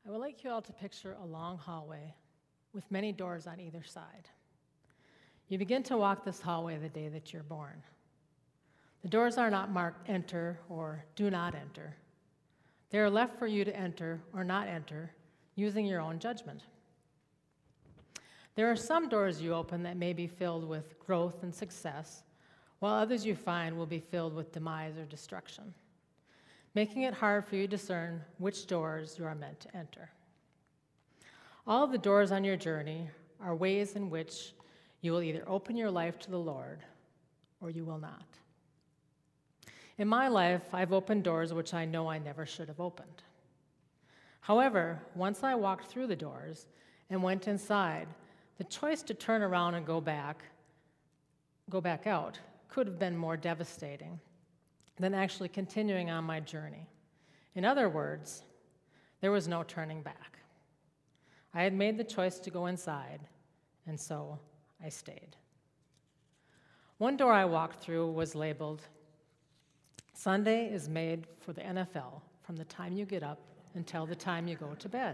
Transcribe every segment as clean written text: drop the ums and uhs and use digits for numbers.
I would like you all to picture a long hallway with many doors on either side. You begin to walk this hallway the day that you're born. The doors are not marked enter or do not enter. They are left for you to enter or not enter using your own judgment. There are some doors you open that may be filled with growth and success, while others you find will be filled with demise or destruction, making it hard for you to discern which doors you are meant to enter. All of the doors on your journey are ways in which you will either open your life to the Lord or you will not. In my life, I've opened doors which I know I never should have opened. However, once I walked through the doors and went inside, the choice to turn around and go back out could have been more devastating than actually continuing on my journey. In other words, there was no turning back. I had made the choice to go inside, and so I stayed. One door I walked through was labeled, "Sunday is made for the NFL from the time you get up until the time you go to bed."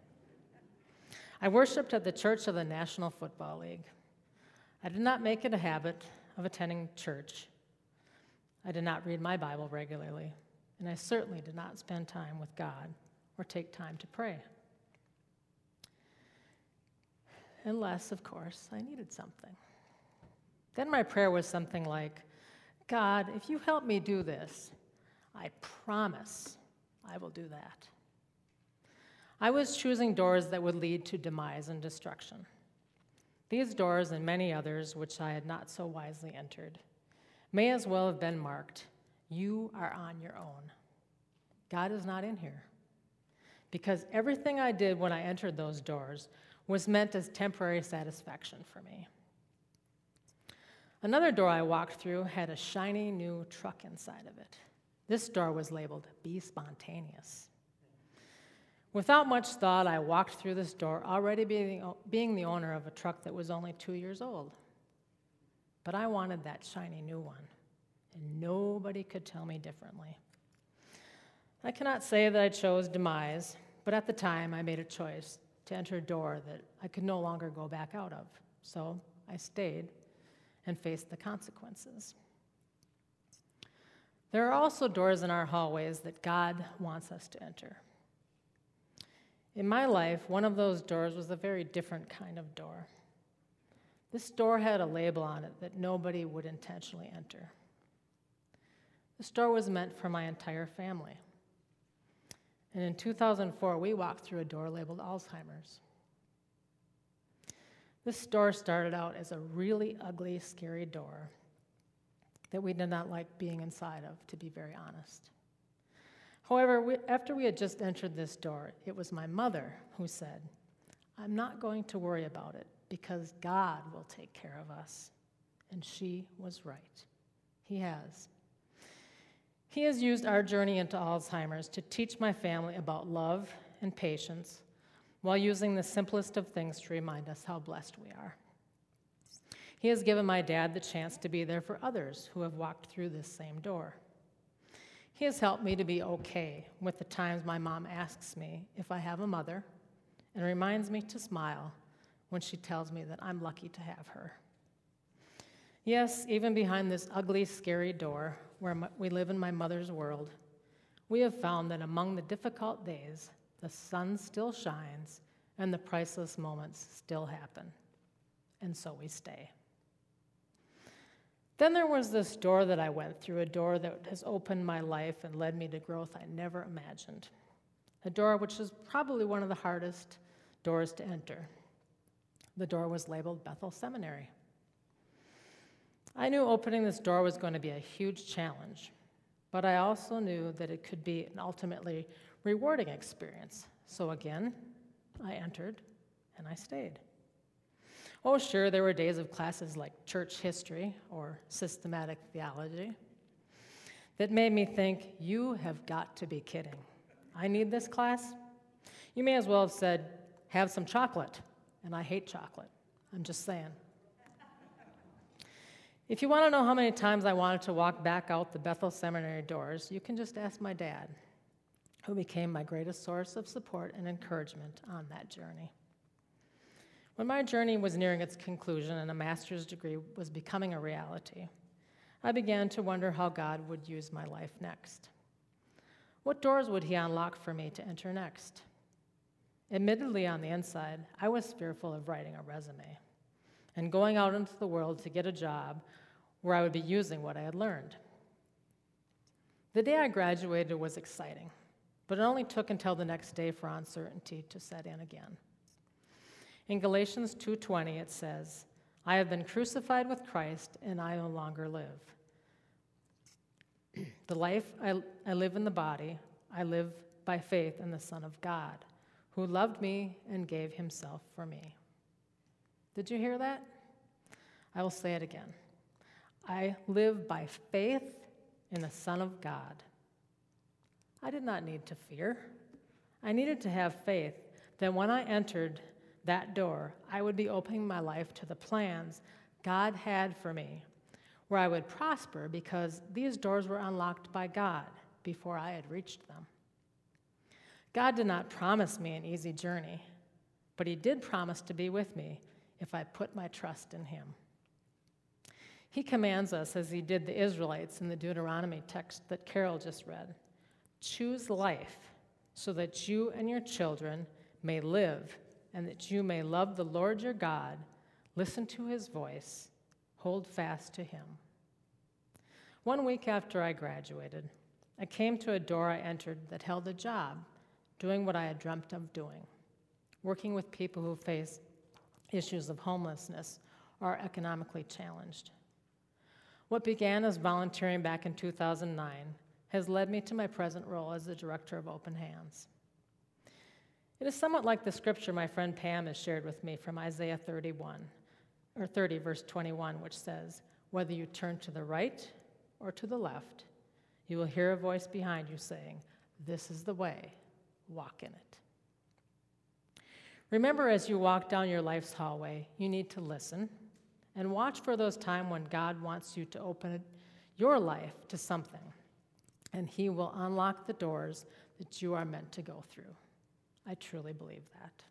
I worshiped at the Church of the National Football League. I did not make it a habit of attending church. I did not read my Bible regularly, and I certainly did not spend time with God or take time to pray. Unless, of course, I needed something. Then my prayer was something like, "God, if you help me do this, I promise I will do that." I was choosing doors that would lead to demise and destruction. These doors and many others, which I had not so wisely entered, may as well have been marked, "You are on your own. God is not in here." Because everything I did when I entered those doors was meant as temporary satisfaction for me. Another door I walked through had a shiny new truck inside of it. This door was labeled, "Be spontaneous." Without much thought, I walked through this door, already being the owner of a truck that was only 2 years old. But I wanted that shiny new one, and nobody could tell me differently. I cannot say that I chose demise, but at the time I made a choice to enter a door that I could no longer go back out of. So I stayed and faced the consequences. There are also doors in our hallways that God wants us to enter. In my life, one of those doors was a very different kind of door. This door had a label on it that nobody would intentionally enter. This door was meant for my entire family. And in 2004, we walked through a door labeled Alzheimer's. This door started out as a really ugly, scary door that we did not like being inside of, to be very honest. However, after we had just entered this door, it was my mother who said, "I'm not going to worry about it because God will take care of us." And she was right. He has. He has used our journey into Alzheimer's to teach my family about love and patience while using the simplest of things to remind us how blessed we are. He has given my dad the chance to be there for others who have walked through this same door. He has helped me to be okay with the times my mom asks me if I have a mother and reminds me to smile when she tells me that I'm lucky to have her. Yes, even behind this ugly, scary door where we live in my mother's world, we have found that among the difficult days, the sun still shines and the priceless moments still happen. And so we stay. Then there was this door that I went through, a door that has opened my life and led me to growth I never imagined. A door which is probably one of the hardest doors to enter. The door was labeled Bethel Seminary. I knew opening this door was going to be a huge challenge, but I also knew that it could be an ultimately rewarding experience. So again, I entered and I stayed. Oh, sure, there were days of classes like church history or systematic theology that made me think, "You have got to be kidding. I need this class?" You may as well have said, "Have some chocolate," and I hate chocolate. I'm just saying. If you want to know how many times I wanted to walk back out the Bethel Seminary doors, you can just ask my dad. who became my greatest source of support and encouragement on that journey. When my journey was nearing its conclusion and a master's degree was becoming a reality, I began to wonder how God would use my life next. What doors would He unlock for me to enter next? Admittedly, on the inside, I was fearful of writing a resume and going out into the world to get a job where I would be using what I had learned. The day I graduated was exciting, but it only took until the next day for uncertainty to set in again. In Galatians 2:20, it says, "I have been crucified with Christ, and I no longer live. The life I live in the body, I live by faith in the Son of God, who loved me and gave Himself for me." Did you hear that? I will say it again. I live by faith in the Son of God. I did not need to fear. I needed to have faith that when I entered that door, I would be opening my life to the plans God had for me, where I would prosper because these doors were unlocked by God before I had reached them. God did not promise me an easy journey, but He did promise to be with me if I put my trust in Him. He commands us, as He did the Israelites in the Deuteronomy text that Carol just read, choose life so that you and your children may live and that you may love the Lord your God, listen to His voice, hold fast to Him. 1 week after I graduated, I came to a door I entered that held a job, doing what I had dreamt of doing, working with people who face issues of homelessness or are economically challenged. What began as volunteering back in 2009 has led me to my present role as the director of Open Hands. It is somewhat like the scripture my friend Pam has shared with me from Isaiah 30, verse 21, which says, "Whether you turn to the right or to the left, you will hear a voice behind you saying, 'This is the way, walk in it.'" Remember, as you walk down your life's hallway, you need to listen and watch for those times when God wants you to open your life to something, and He will unlock the doors that you are meant to go through. I truly believe that.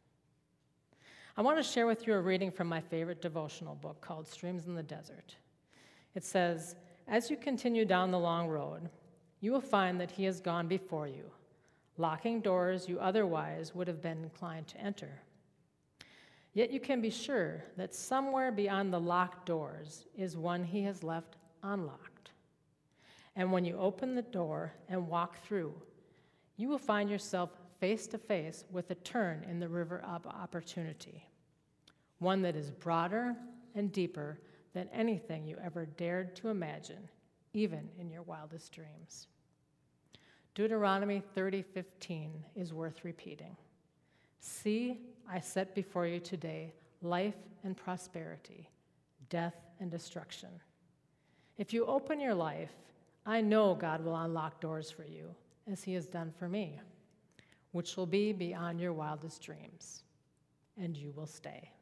I want to share with you a reading from my favorite devotional book called Streams in the Desert. It says, "As you continue down the long road, you will find that He has gone before you, locking doors you otherwise would have been inclined to enter. Yet you can be sure that somewhere beyond the locked doors is one He has left unlocked. And when you open the door and walk through, you will find yourself face to face with a turn in the river of opportunity, one that is broader and deeper than anything you ever dared to imagine, even in your wildest dreams." Deuteronomy 30:15 is worth repeating. "See, I set before you today life and prosperity, death and destruction. If you open your life, I know God will unlock doors for you, as He has done for me, which will be beyond your wildest dreams, and you will stay."